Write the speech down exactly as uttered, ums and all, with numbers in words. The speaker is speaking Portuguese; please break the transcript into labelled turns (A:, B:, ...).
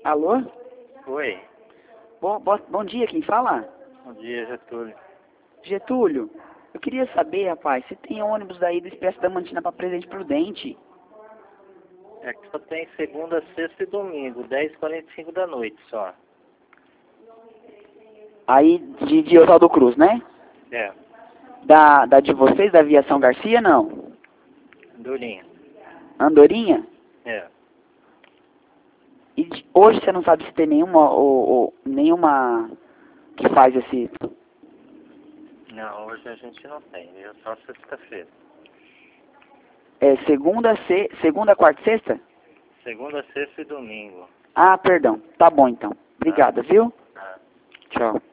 A: Alô?
B: Oi.
A: Bom, bom, bom dia, quem fala?
B: Bom dia, Getúlio.
A: Getúlio, eu queria saber, rapaz, se tem ônibus daí do Expresso da Mantina para Presidente Prudente.
B: É que só tem segunda, sexta e domingo, dez e quarenta e cinco da noite só.
A: Aí, de, de Oswaldo Cruz, né?
B: É,
A: Da, da de vocês, da Aviação Garcia, não?
B: Durinho.
A: Andorinha?
B: É.
A: E de- hoje você não sabe se tem nenhuma, ou, ou, nenhuma que faz esse...
B: Não, hoje a gente não tem, viu? Só sexta-feira.
A: É segunda, se, segunda, quarta e sexta?
B: Segunda, sexta e domingo.
A: Ah, perdão. Tá bom, então.
B: Tá?
A: Obrigado, viu?
B: Tá.
A: Tchau.